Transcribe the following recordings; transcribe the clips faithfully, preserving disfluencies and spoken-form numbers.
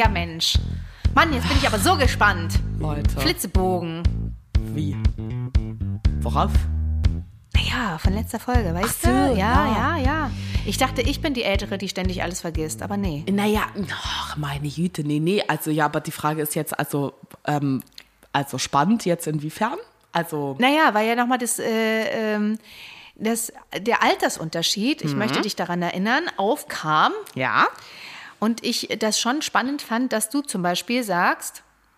ja Mensch. Mann, jetzt bin ich aber so gespannt. Leute. Flitzebogen. Wie? Worauf? Naja, von letzter Folge, weißt Ach so, du? Ja, ja. ja, ja. Ich dachte, ich bin die Ältere, die ständig alles vergisst, aber nee. Naja, ach, meine Güte, nee, nee. Also ja, aber die Frage ist jetzt, also, ähm, also spannend jetzt inwiefern? Also. Naja, weil ja nochmal das, äh, ähm, das, der Altersunterschied, ich mhm. möchte dich daran erinnern, aufkam. Ja. Und ich das schon spannend fand, dass du zum Beispiel sagst,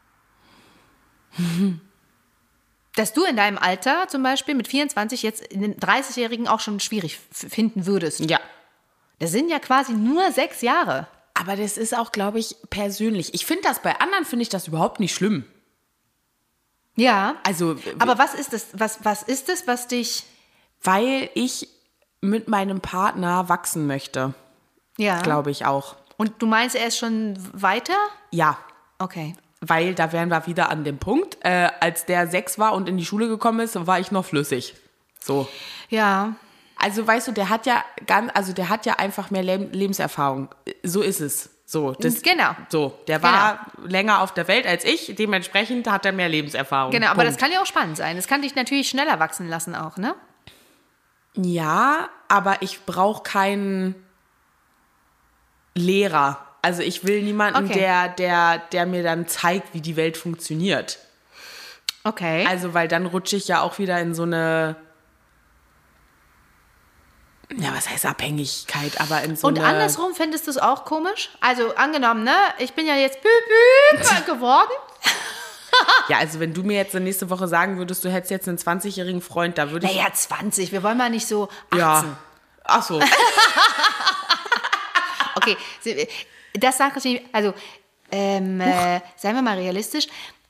dass du in deinem Alter zum Beispiel mit vierundzwanzig jetzt den dreißigjährigen auch schon schwierig f- finden würdest. Ja. Das sind ja quasi nur sechs Jahre. Aber das ist auch, glaube ich, persönlich. Ich finde das, bei anderen finde ich das überhaupt nicht schlimm. Ja. Also. Aber was ist es, was, was ist es, was dich. Weil ich mit meinem Partner wachsen möchte. Ja. Glaube ich auch. Und du meinst, er ist schon weiter? Ja. Okay. Weil da wären wir wieder an dem Punkt, äh, als der sechs war und in die Schule gekommen ist, war ich noch flüssig. So. Ja. Also weißt du, der hat ja ganz, also der hat ja einfach mehr Le- Lebenserfahrung. So ist es. So, das, Genau. So, der war genau. länger auf der Welt als ich, dementsprechend hat er mehr Lebenserfahrung. Genau, aber Punkt. das kann ja auch spannend sein. Das kann dich natürlich schneller wachsen lassen auch, ne? Ja, aber ich brauche keinen Lehrer. Also ich will niemanden, Okay. der, der, der mir dann zeigt, wie die Welt funktioniert. Okay. Also, weil dann rutsche ich ja auch wieder in so eine, ja, was heißt Abhängigkeit, aber in so Und eine... andersrum fändest du es auch komisch? Also angenommen, ne? Ich bin ja jetzt büb, büb geworden. Ja, also wenn du mir jetzt nächste Woche sagen würdest, du hättest jetzt einen zwanzigjährigen Freund, da würde ich... Naja, zwanzig. Wir wollen mal nicht so achtzehn. Ja. Ach so. Okay, das sage ich nicht. Also, ähm, äh, seien wir mal realistisch.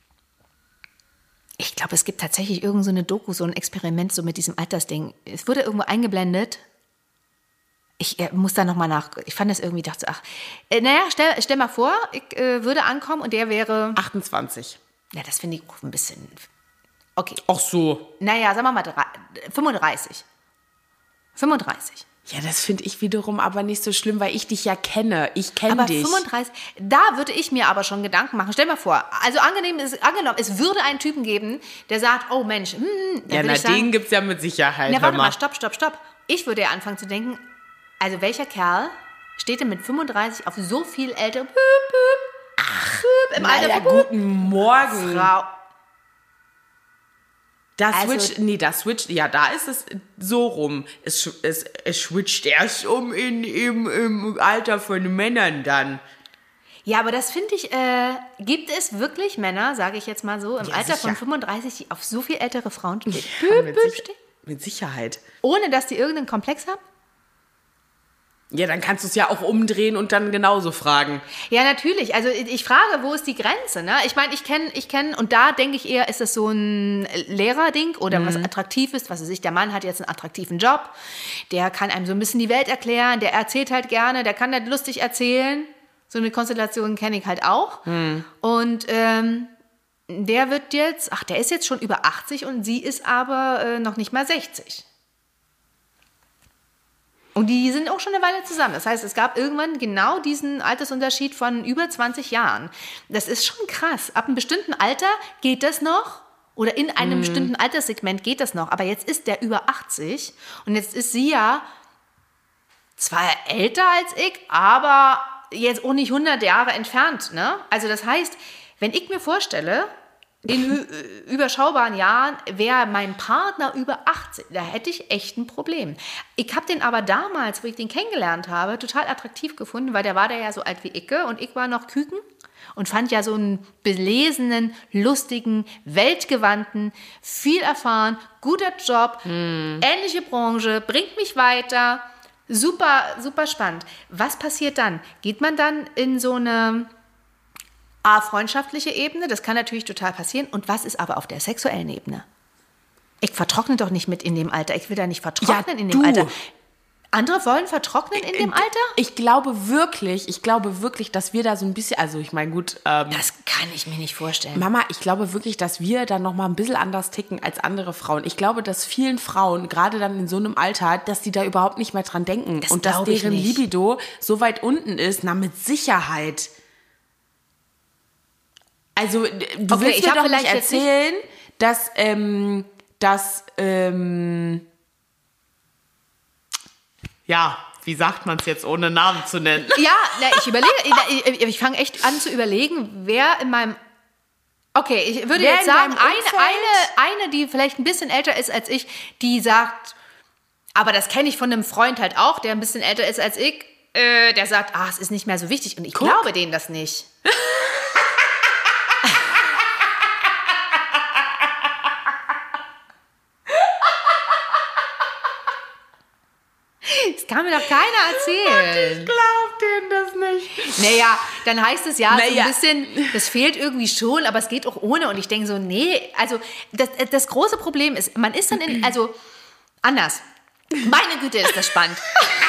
Ich glaube, es gibt tatsächlich irgend so eine Doku, so ein Experiment so mit diesem Altersding. Es wurde irgendwo eingeblendet. Ich äh, muss da nochmal nach. Ich fand das irgendwie, dachte, ach, äh, naja, stell, stell mal vor, ich äh, würde ankommen und der wäre. achtundzwanzig. Ja, das finde ich auch ein bisschen. Okay. Ach so. Naja, sagen wir mal drei, fünfunddreißig. fünfunddreißig. Ja, das finde ich wiederum aber nicht so schlimm, weil ich dich ja kenne. Ich kenne Aber dich. fünfunddreißig, da würde ich mir aber schon Gedanken machen. Stell mal vor, also angenehm ist, angenommen, es würde einen Typen geben, der sagt, oh Mensch, hm, dann Ja, würde na, ich sagen, den gibt's ja mit Sicherheit. na, hör warte mal. mal, stopp, stopp, stopp. Ich würde ja anfangen zu denken, also welcher Kerl steht denn mit fünfunddreißig auf so viel ältere, büb, büb, ach, büb, im Na Alter ja, von büb, guten Morgen. Frau. Das Also- switcht, nee, das switcht, ja, da ist es so rum. Es, es, es switcht erst um in, im, im Alter von Männern dann. Ja, aber das finde ich, äh, gibt es wirklich Männer, sage ich jetzt mal so, im Ja, Alter sicher. von fünfunddreißig, die auf so viel ältere Frauen stehen, Ja, büb, mit, büb, sicher, stehen, mit Sicherheit. ohne dass die irgendeinen Komplex haben? Ja, dann kannst du es ja auch umdrehen und dann genauso fragen. Ja, natürlich. Also ich frage, wo ist die Grenze? Ne? Ich meine, ich kenne, ich kenne, und da denke ich eher, ist das so ein Lehrerding oder was attraktiv ist, was weiß ich, der Mann hat jetzt einen attraktiven Job, der kann einem so ein bisschen die Welt erklären, der erzählt halt gerne, der kann halt lustig erzählen. So eine Konstellation kenne ich halt auch. Und ähm, der wird jetzt, ach, der ist jetzt schon über achtzig und sie ist aber äh, noch nicht mal sechzig. Und die sind auch schon eine Weile zusammen. Das heißt, es gab irgendwann genau diesen Altersunterschied von über zwanzig Jahren. Das ist schon krass. Ab einem bestimmten Alter geht das noch. Oder in einem mm. bestimmten Alterssegment geht das noch. Aber jetzt ist der über achtzig. Und jetzt ist sie ja zwar älter als ich, aber jetzt auch nicht hundert Jahre entfernt. Ne? Also das heißt, wenn ich mir vorstelle, in ü- überschaubaren Jahren wäre mein Partner über achtzig. Da hätte ich echt ein Problem. Ich habe den aber damals, wo ich den kennengelernt habe, total attraktiv gefunden, weil der war da ja so alt wie ich und ich war noch Küken und fand ja so einen belesenen, lustigen, weltgewandten, viel erfahren, guter Job, hm. ähnliche Branche, bringt mich weiter. Super, super spannend. Was passiert dann? Geht man dann in so eine A, freundschaftliche Ebene, das kann natürlich total passieren. Und was ist aber auf der sexuellen Ebene? Ich vertrockne doch nicht mit in dem Alter. Ich will da nicht vertrocknen Ja, in dem du. Alter. Andere wollen vertrocknen in dem Alter? Ich glaube wirklich, ich glaube wirklich, dass wir da so ein bisschen, also ich meine, gut. Ähm, Das kann ich mir nicht vorstellen. Mama, ich glaube wirklich, dass wir dann nochmal ein bisschen anders ticken als andere Frauen. Ich glaube, dass vielen Frauen, gerade dann in so einem Alter, dass die da überhaupt nicht mehr dran denken. Das und dass glaub ich deren nicht. Libido so weit unten ist, na mit Sicherheit. Also, du Okay, willst ich mir hab doch nicht vielleicht jetzt nicht- erzählen, dass, ähm, dass, ähm, ja, wie sagt man es jetzt, ohne Namen zu nennen? Ja, na, ich überlege, ich, ich, ich fange echt an zu überlegen, wer in meinem... Okay, ich würde Wer jetzt in sagen, deinem eine, Umfeld- eine, eine, die vielleicht ein bisschen älter ist als ich, die sagt, aber das kenne ich von einem Freund halt auch, der ein bisschen älter ist als ich, äh, der sagt, ah, es ist nicht mehr so wichtig. Und ich Guck. glaube denen das nicht. Das kann mir doch keiner erzählen. Ich glaub denen das nicht. Naja, dann heißt es ja so Naja. ein bisschen, das fehlt irgendwie schon, aber es geht auch ohne. Und ich denke so, nee, also das, das große Problem ist, man ist dann in, also anders. Meine Güte, ist das spannend.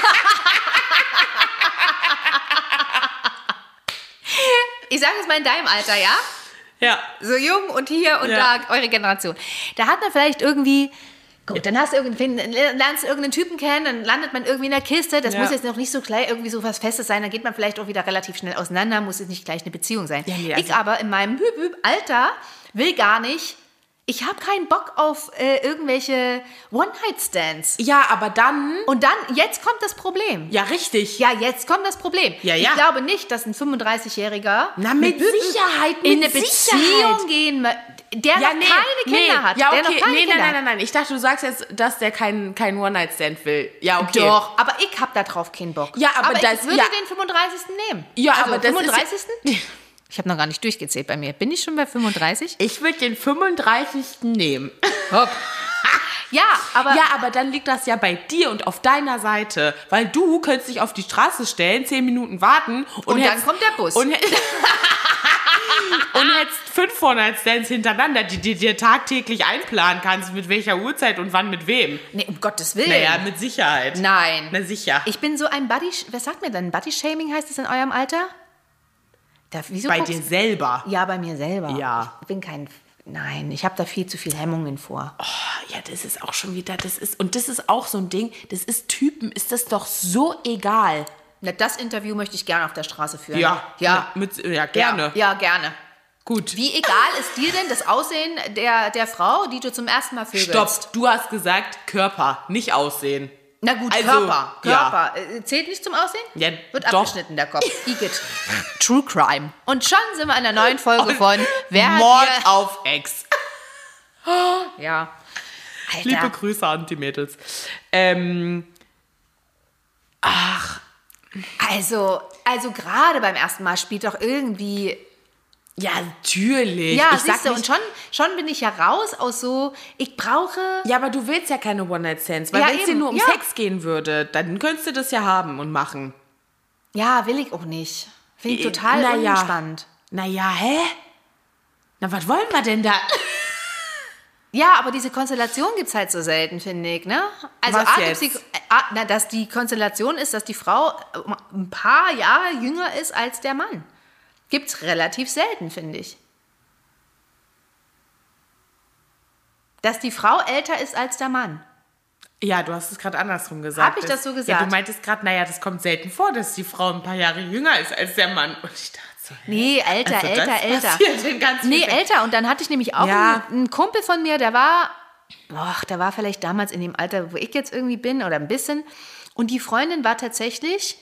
Ich sage es mal in deinem Alter, ja? Ja. So jung und hier und Ja. da, eure Generation. Da hat man vielleicht irgendwie, gut, dann hast du irgendeinen, lernst du irgendeinen Typen kennen, dann landet man irgendwie in der Kiste. Das Ja. muss jetzt noch nicht so gleich irgendwie so was Festes sein. Dann geht man vielleicht auch wieder relativ schnell auseinander, muss jetzt nicht gleich eine Beziehung sein. Ja, nee, ich also- aber in meinem Hüb -Hüb Alter will gar nicht, ich habe keinen Bock auf äh, irgendwelche One-Night-Stands. Ja, aber dann... Und dann, jetzt kommt das Problem. Ja, richtig. Ja, jetzt kommt das Problem. Ja, ja. Ich glaube nicht, dass ein fünfunddreißigjähriger Na, mit Hüb -Hüb Sicherheit, in mit eine Sicherheit. Beziehung gehen möchte, der Ja, noch nee, keine Kinder nee. hat. Ja, der okay. noch keine nee, Kinder nein, nein, hat. nein, nein. Ich dachte, du sagst jetzt, dass der kein, kein One-Night-Stand will. Ja, okay. Doch, aber ich habe da drauf keinen Bock. Ja, aber ich das- würde ja. den fünfunddreißigsten nehmen. Ja, also aber das ist ja- fünfunddreißigsten Ich habe noch gar nicht durchgezählt bei mir. Bin ich schon bei fünfunddreißig? Ich würde den fünfunddreißigsten nehmen. Hopp. Ja, aber Ja, aber dann liegt das ja bei dir und auf deiner Seite. Weil du könntest dich auf die Straße stellen, zehn Minuten warten und, Und dann hättest- kommt der Bus. Und, hä- und hättest fünf One-Night-Stands hintereinander, die du dir tagtäglich einplanen kannst, mit welcher Uhrzeit und wann mit wem. nee, um Gottes Willen. Naja, mit Sicherheit. Nein. Na sicher. Ich bin so ein Body... Was sagt mir denn? Body-Shaming heißt es in eurem Alter? Da, wieso Bei guckst- dir selber. Ja, bei mir selber. Ja. Ich bin kein... Nein, ich habe da viel zu viel Hemmungen vor. Ja, das ist auch schon wieder, das ist, und das ist auch so ein Ding, das ist Typen, ist das doch so egal. Na, das Interview möchte ich gerne auf der Straße führen. Ja, Ja. Mit, ja gerne. Ja, ja, gerne. Gut. Wie egal ist dir denn das Aussehen der, der Frau, die du zum ersten Mal vögelst? Stopp, du hast gesagt Körper, nicht Aussehen. Na gut, Also, Körper. ja. Körper. Äh, Zählt nicht zum Aussehen? Ja, Wird doch. abgeschnitten, der Kopf. Igitt. True Crime. Und schon sind wir in einer neuen Folge von Wer hat Mord hier... auf Ex. Ja. Alter. Liebe Grüße an die Mädels. Ähm, Also, also gerade beim ersten Mal spielt doch irgendwie... ja, natürlich. Ja, ich sag siehst du, und nicht, schon, schon bin ich ja raus aus so, ich brauche... ja, aber du willst ja keine One-Night-Stands, weil Ja, wenn es dir eben, nur um ja. Sex gehen würde, dann könntest du das ja haben und machen. Ja, will ich auch nicht. Finde ich Äh, total na ja. unspannend. Naja, hä? Na, was wollen wir denn da? Ja, aber diese Konstellation gibt es halt so selten, finde ich, ne? Also, Was A, jetzt? gibt's die, A, na, dass die Konstellation ist, dass die Frau ein paar Jahre jünger ist als der Mann. Gibt's relativ selten, finde ich. Dass die Frau älter ist als der Mann. Ja, du hast es gerade andersrum gesagt. Hab ich das so Ja, gesagt? du meintest gerade, naja, das kommt selten vor, dass die Frau ein paar Jahre jünger ist als der Mann. Und ich dachte so, hä? Nee, älter, Also das älter, älter. passiert in ganz Nee, vielen- älter. Und dann hatte ich nämlich auch Ja. einen, einen Kumpel von mir, der war, ach, der war vielleicht damals in dem Alter, wo ich jetzt irgendwie bin oder ein bisschen. Und die Freundin war tatsächlich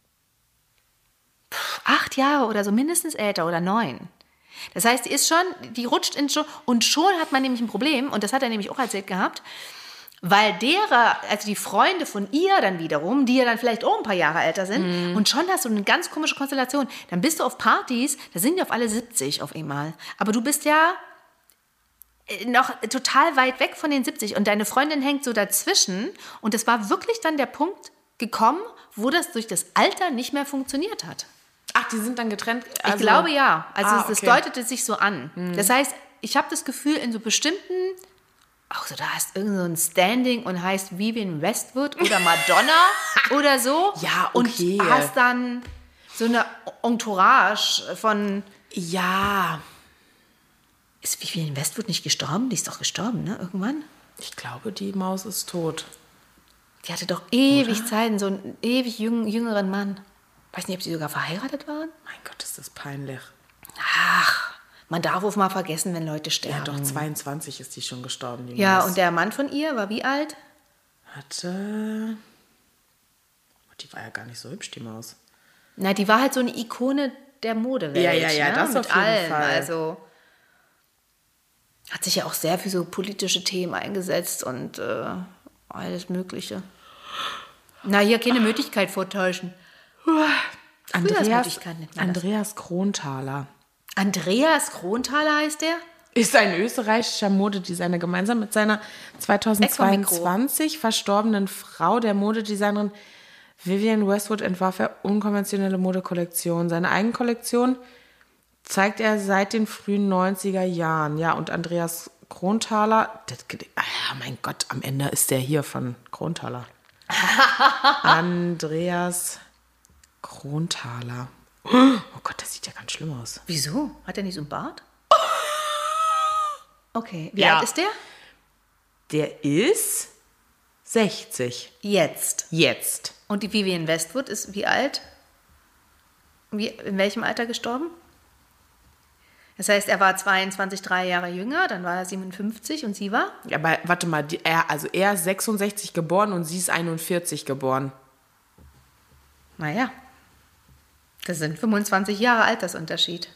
pff, acht Jahre oder so, mindestens älter oder neun. Das heißt, die ist schon, die rutscht in schon, und schon hat man nämlich ein Problem, und das hat er nämlich auch erzählt gehabt, weil derer, also die Freunde von ihr dann wiederum, die ja dann vielleicht auch ein paar Jahre älter sind, und schon hast du eine ganz komische Konstellation. Dann bist du auf Partys, da sind die auf alle siebzig auf einmal. Aber du bist ja äh, noch total weit weg von den siebzig und deine Freundin hängt so dazwischen. Und es war wirklich dann der Punkt gekommen, wo das durch das Alter nicht mehr funktioniert hat. Ach, die sind dann getrennt? Ich Also- glaube ja. Also Ah, es- das okay. deutete sich so an. Das heißt, ich habe das Gefühl, in so bestimmten, auch so, da hast irgend so ein Standing und heißt Vivienne Westwood oder Madonna oder so. Ja, okay. Und hast dann so eine Entourage von, Ja, ist Vivienne Westwood nicht gestorben? Die ist doch gestorben, ne? Irgendwann? ich glaube, die Maus ist tot. Die hatte doch ewig Zeiten, so einen ewig jüng, jüngeren Mann. Weiß nicht, ob sie sogar verheiratet waren? Mein Gott, ist das peinlich. Ach, Man darf auch mal vergessen, wenn Leute sterben. Ja, doch, zweiundzwanzig ist die schon gestorben. Die Ja, Maus. und der Mann von ihr war wie alt? Hatte... Die war ja gar nicht so hübsch, die Maus. Na, die war halt so eine Ikone der Modewelt. Ja, ja, ja, ne? das Mit auf jeden allem. Fall. Also hat sich ja auch sehr für so politische Themen eingesetzt und äh, alles Mögliche. Na, hier keine Möglichkeit vortäuschen. Andreas, Frühjahrsmüdigkeit nennt man das. Andreas Kronthaler Andreas Kronthaler heißt der? ist ein österreichischer Modedesigner, gemeinsam mit seiner zweitausendzweiundzwanzig verstorbenen Frau, der Modedesignerin Vivienne Westwood, entwarf er unkonventionelle Modekollektionen. Seine Eigenkollektion zeigt er seit den frühen neunziger Jahren. Ja, und Andreas Kronthaler, das, ah, mein Gott, am Ende ist der hier von Kronthaler. Andreas Kronthaler. Oh Gott, das sieht ja ganz schlimm aus. Wieso? Hat er nicht so einen Bart? Okay. Wie Ja. alt ist der? Der ist sechzig. Jetzt. Jetzt. Und die Vivienne Westwood ist wie alt? Wie, in welchem Alter gestorben? Das heißt, er war zweiundzwanzig, drei Jahre jünger, dann war er siebenundfünfzig und sie war? Ja, aber warte mal, die, er, also er ist sechsundsechzig geboren und sie ist einundvierzig geboren. Naja, das sind fünfundzwanzig Jahre Altersunterschied.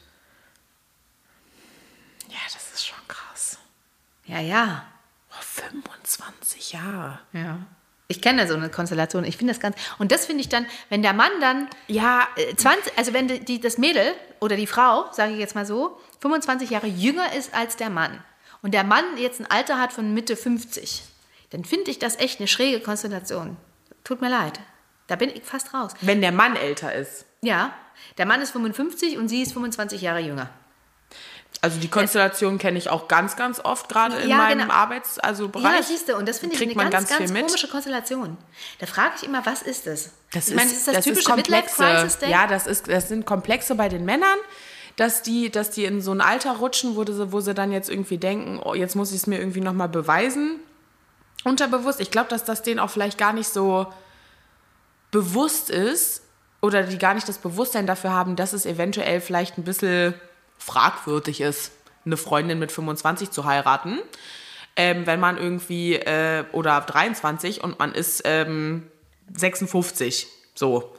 Ja, das ist schon krass. Ja, ja. Oh, fünfundzwanzig Jahre. Ja. Ich kenne so eine Konstellation. Ich finde das ganz. Und das finde ich dann, wenn der Mann dann Ja, äh, zwanzig, also wenn die, die, das Mädel oder die Frau, sage ich jetzt mal so, fünfundzwanzig Jahre jünger ist als der Mann und der Mann jetzt ein Alter hat von Mitte fünfzig, dann finde ich das echt eine schräge Konstellation. Tut mir leid. Da bin ich fast raus. wenn der Mann älter ist. Ja, der Mann ist fünfundfünfzig und sie ist fünfundzwanzig Jahre jünger. Also die Konstellation kenne ich auch ganz, ganz oft, gerade in Ja, meinem genau. Arbeits-, also Bereich. Ja, siehst du, und das finde ich Kriegt eine man ganz, ganz ganz, viel mit. komische Konstellation. Da frage ich immer, was ist das? Das ich meine, ist, ist das, das ist typische komplexe. Midlife-Crisis-Ding? Ja, das, ist, das sind Komplexe bei den Männern, dass die, dass die in so ein Alter rutschen, wo sie, wo sie dann jetzt irgendwie denken, oh, jetzt muss ich es mir irgendwie nochmal beweisen. Unterbewusst. Ich glaube, dass das denen auch vielleicht gar nicht so bewusst ist oder die gar nicht das Bewusstsein dafür haben, dass es eventuell vielleicht ein bisschen fragwürdig ist, eine Freundin mit fünfundzwanzig zu heiraten. Ähm, wenn man irgendwie, äh, oder dreiundzwanzig und man ist ähm, sechsundfünfzig. So.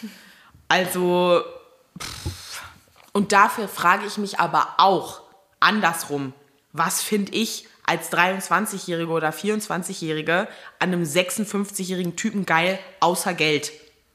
Also, pff. Und dafür frage ich mich aber auch andersrum, was finde ich als dreiundzwanzigjährige oder vierundzwanzigjährige an einem sechsundfünfzigjährigen Typen geil, außer Geld?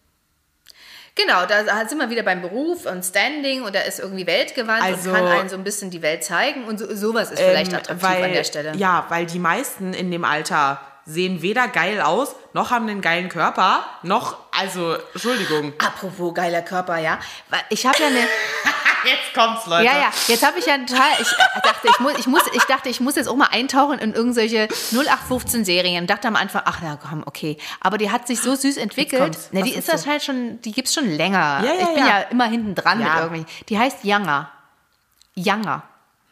Genau, da sind wir wieder beim Beruf und Standing und er ist irgendwie weltgewandt Also, und kann einen so ein bisschen die Welt zeigen und so, sowas ist vielleicht Ähm, attraktiv weil, an der Stelle. Ja, weil die meisten in dem Alter sehen weder geil aus, noch haben einen geilen Körper, noch, also, Entschuldigung. Apropos geiler Körper, ja. Weil ich habe ja eine... Jetzt kommt's, Leute. Ja, ja, jetzt habe ich ja total, ich äh, dachte, ich muss, ich muss, ich dachte, ich muss jetzt auch mal eintauchen in irgendwelche null acht fünfzehn Serien. Dachte am Anfang, ach na komm, okay. Aber die hat sich so süß entwickelt. kommt's. Ne, die Was ist ist das so? halt schon, die gibt's schon länger. Ja, ja, ich bin ja. ja immer hinten dran Ja. mit irgendwie. Die heißt Younger. Younger.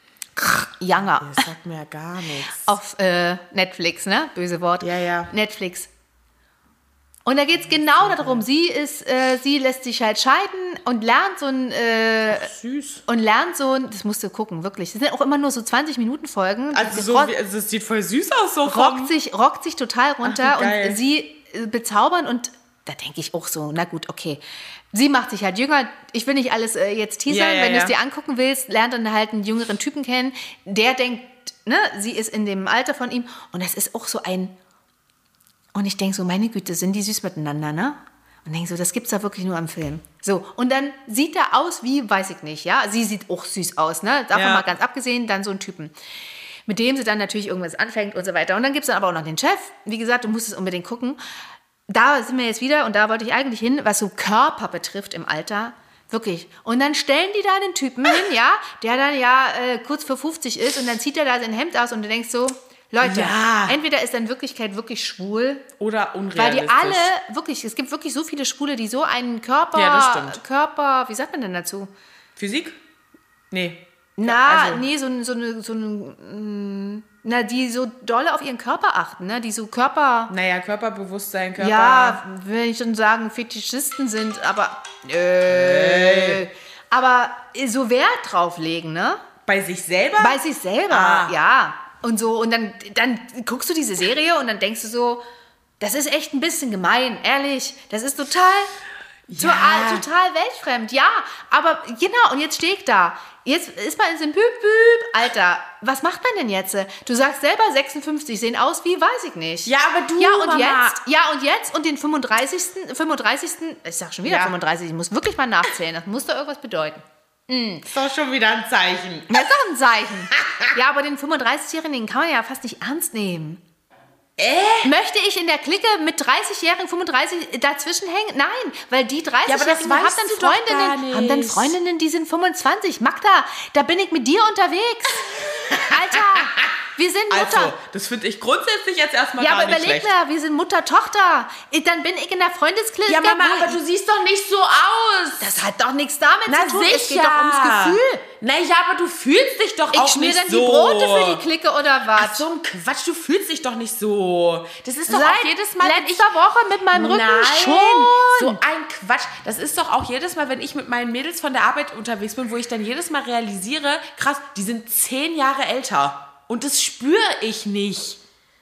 Younger. Das sagt mir ja gar nichts. Auf äh, Netflix, ne? Böse Wort. Ja, ja. Netflix. Und da geht es genau darum, sie ist, äh, sie lässt sich halt scheiden und lernt so ein, äh, Süß. und lernt so ein, das musst du gucken, wirklich. Das sind auch immer nur so zwanzig Minuten Folgen. Also, Das so rock- wie, also es sieht voll süß aus, so vom... rockt sich, rockt sich total runter Ach, wie geil. und sie äh, bezaubern und da denke ich auch so, na gut, okay. Sie macht sich halt jünger. Ich will nicht alles äh, jetzt teasern. Ja, ja, Wenn du es ja. dir angucken willst, lernt dann halt einen jüngeren Typen kennen. Der denkt, ne, sie ist in dem Alter von ihm und das ist auch so ein... Und ich denke so, meine Güte, sind die süß miteinander, ne? Und denke so, das gibt's da wirklich nur am Film. So, und dann sieht er aus wie, weiß ich nicht, ja? Sie sieht auch süß aus, ne? Davon Ja. mal ganz abgesehen, dann so ein Typen. Mit dem sie dann natürlich irgendwas anfängt und so weiter. Und dann gibt's dann aber auch noch den Chef. Wie gesagt, du musst es unbedingt gucken. Da sind wir jetzt wieder, und da wollte ich eigentlich hin, was so Körper betrifft im Alter. Wirklich. Und dann stellen die da den Typen hin, ja, der dann ja äh, kurz vor fünfzig ist und dann zieht er da sein Hemd aus und du denkst so, Leute, Ja. entweder ist er in Wirklichkeit wirklich schwul, Oder weil unrealistisch. die alle, wirklich, es gibt wirklich so viele Schwule, die so einen Körper, Ja, das stimmt. Körper, wie sagt man denn dazu? Physik? Nee. Na, also- nee, so, ein- so eine, so eine, mm, na, die so dolle auf ihren Körper achten, ne, die so Körper, Naja, Körperbewusstsein, Körper... ja, will ich schon sagen, Fetischisten sind, aber, äh, aber so Wert drauf legen, ne? Bei sich selber? Bei sich selber, Ah. ja. Und so, und dann, dann guckst du diese Serie und dann denkst du so, das ist echt ein bisschen gemein, ehrlich. Das ist total, Ja. total, total weltfremd, ja. Aber genau, und jetzt stehe ich da. Jetzt ist man in so einem Büb, Büb. Alter, was macht man denn jetzt? Du sagst selber sechsundfünfzig, sehen aus wie, weiß ich nicht. Ja, aber du, Ja, und Mama. jetzt? Ja, und jetzt? Und den fünfunddreißigsten fünfunddreißigsten Ich sag schon wieder Ja. fünfunddreißig, ich muss wirklich mal nachzählen. Das muss doch irgendwas bedeuten. Ist doch schon wieder ein Zeichen. Das ist doch ein Zeichen. Ja, aber den fünfunddreißigjährigen, den kann man ja fast nicht ernst nehmen. Äh? Möchte ich in der Clique mit dreißigjährigen, fünfunddreißig dazwischen hängen? Nein, weil die Ja, aber das dreißigjährigen haben weißt dann du doch gar Freundinnen, nicht. haben dann Freundinnen, die sind fünfundzwanzig. Magda, da bin ich mit dir unterwegs. Alter, wir sind Mutter. Also, das finde ich grundsätzlich jetzt erstmal ja, gar aber nicht überleg schlecht. mal, wir sind Mutter-Tochter. Dann bin ich in der Freundesklique. Ja, Mama, wo- aber du siehst doch nicht so aus. das hat doch nichts damit Na zu tun. sicher. Es geht doch ums Gefühl. Na ja, aber du fühlst dich doch Ich auch schmier nicht dann so. die Brote für die Clique oder was? Ach, so ein Quatsch, du fühlst dich doch nicht so. Das ist doch Seit auch jedes Mal, wenn ich... letzter Woche mit meinem Rücken Nein, schon. so ein Quatsch. Das ist doch auch jedes Mal, wenn ich mit meinen Mädels von der Arbeit unterwegs bin, wo ich dann jedes Mal realisiere, krass, die sind zehn Jahre älter. Und das spüre ich nicht.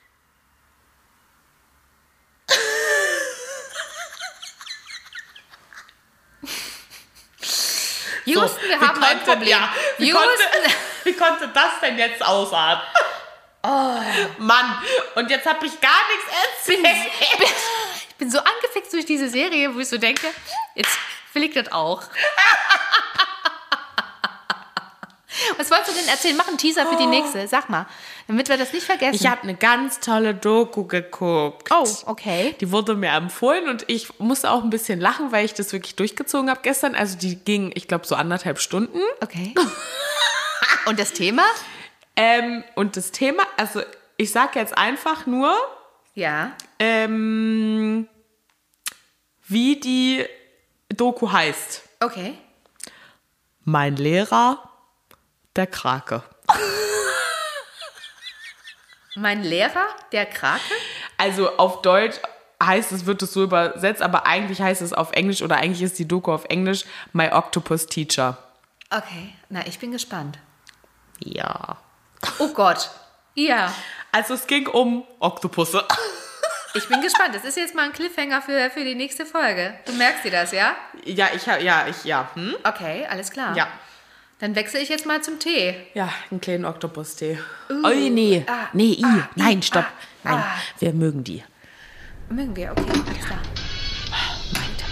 Houston, wir Wie haben ein konnte- Problem. Ja, wie, Houston, konnte, wie konnte das denn jetzt ausarten? Oh. Mann, und jetzt habe ich gar nichts erzählt. ich bin so angefixt durch diese Serie, wo ich so denke, jetzt will ich das auch. Was wolltest du denn erzählen? Mach einen Teaser für die nächste. Sag mal, damit wir das nicht vergessen. Ich habe eine ganz tolle Doku geguckt. Oh, okay. Die wurde mir empfohlen und ich musste auch ein bisschen lachen, weil ich das wirklich durchgezogen habe gestern. Also die ging, ich glaube, so anderthalb Stunden. Okay. Und das Thema? Ähm, und das Thema, also ich sage jetzt einfach nur, Ja. ähm, wie die Doku heißt. Okay. Mein Lehrer, der Krake. Mein Lehrer, der Krake? Also auf Deutsch heißt es, wird es so übersetzt, aber eigentlich heißt es auf Englisch oder eigentlich ist die Doku auf Englisch My Octopus Teacher. Okay, na, ich bin gespannt. Ja. Oh Gott. Ja. Also es ging um Oktopusse. Ich bin gespannt. Das ist jetzt mal ein Cliffhanger für, für die nächste Folge. Du merkst dir das, ja? Ja, ich habe, ja, ich, ja. Hm? Okay, alles klar. Ja. Dann wechsle ich jetzt mal zum Tee. Ja, einen kleinen Oktopus-Tee. Uh, Oh, nee. ah, nee, i. ah, Nein, i, stopp. ah, Nein, ah. wir mögen die. Mögen wir, okay, alles klar. Mein Tipp.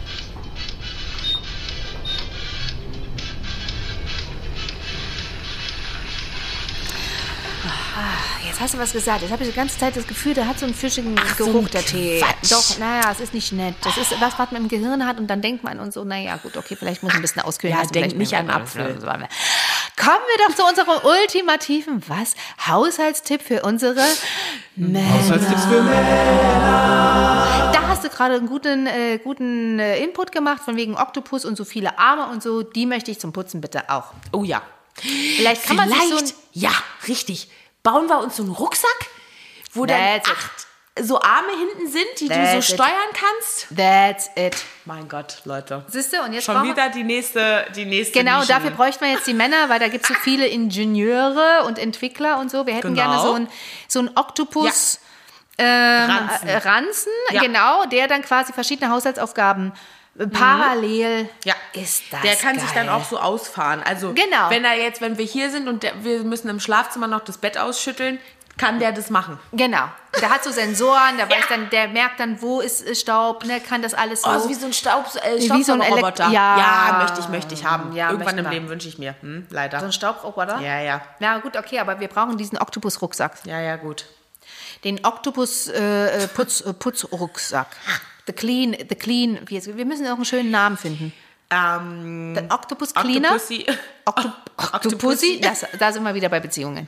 Jetzt hast du was gesagt. Jetzt habe ich die ganze Zeit das Gefühl, der hat so einen fischigen Ach, so Geruch, ein der Tee. Quatsch. Doch, naja, es ist nicht nett. Das ist was, was man im Gehirn hat und dann denkt man und so, naja, gut, okay, vielleicht muss ein bisschen auskühlen. Ja, lassen, denk vielleicht nicht nehmen wir- an Apfel. Kommen wir doch zu unserem ultimativen, was? Haushaltstipp für unsere Männer. Haushaltstipps für Männer. Da hast du gerade einen guten, äh, guten äh, Input gemacht, von wegen Oktopus und so viele Arme und so. Die möchte ich zum Putzen bitte auch. Oh ja. Vielleicht kann man sich so ein, Vielleicht, ja, richtig. Bauen wir uns so einen Rucksack, wo dann That's it. acht so Arme hinten sind, die That's du it. so steuern kannst. That's it. Mein Gott, Leute. Siehst du, und jetzt Schon brauchen wir- wieder die nächste, die nächste Genau, Nischen. dafür bräuchten wir jetzt die Männer, weil da gibt es so viele Ingenieure und Entwickler und so. Wir hätten Genau. gerne so einen so einen Oktopus ähm, Ranzen. äh, Ranzen, Ja. genau, der dann quasi verschiedene Haushaltsaufgaben äh, parallel Ja, ist das der kann sich geil. dann auch so ausfahren. Also Genau. wenn er jetzt, wenn wir hier sind und der, wir müssen im Schlafzimmer noch das Bett ausschütteln, kann der das machen. Genau. Der hat so Sensoren, der Ja. weiß dann, der merkt dann, wo ist äh, Staub, ne, kann das alles so. Oh, so wie so ein Staub, äh, Wie so ein Staubsaugerroboter. Elekt- ja. ja, möchte ich, möchte ich haben. Ja, Irgendwann möchten im wir. Leben wünsche ich mir. Hm, leider. so ein Staubroboter? Ja, ja. Ja, gut, okay, aber wir brauchen diesen Oktopus-Rucksack. Ja, ja, gut. Den Oktopus-Putz-Rucksack. The Clean, the Clean. Wir, wir müssen auch einen schönen Namen finden. Ähm, Der Octopus Cleaner. Octopussy. Octo Octopussy. Das, da sind wir wieder bei Beziehungen.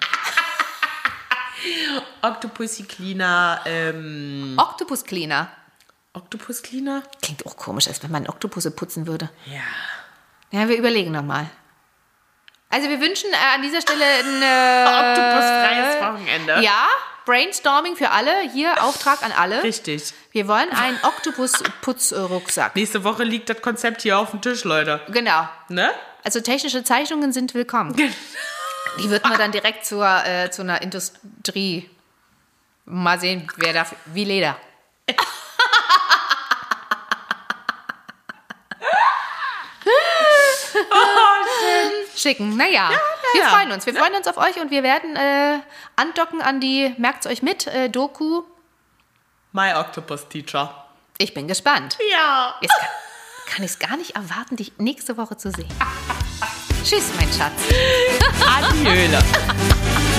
Octopussy Cleaner. Ähm, Octopus Cleaner. Octopus Cleaner? Klingt auch komisch, als wenn man Oktopusse putzen würde. Ja. Ja, wir überlegen nochmal. Also wir wünschen äh, an dieser Stelle ein äh, Oktopusfreies Wochenende. Ja, Brainstorming für alle. Hier Auftrag an alle. Richtig. Wir wollen einen Oktopus-Putzrucksack. Nächste Woche liegt das Konzept hier auf dem Tisch, Leute. Genau. Ne? Also technische Zeichnungen sind willkommen. Die wird man dann direkt zur, äh, zu einer Industrie. Mal sehen, wer da... Wie Leder. Schicken. Naja, ja, wir ja. freuen uns. Wir ja. freuen uns auf euch und wir werden äh, andocken an die, merkt's euch mit, äh, Doku. My Octopus Teacher. Ich bin gespannt. Ja. Jetzt kann, kann ich es gar nicht erwarten, dich nächste Woche zu sehen. Tschüss, mein Schatz. Adieu.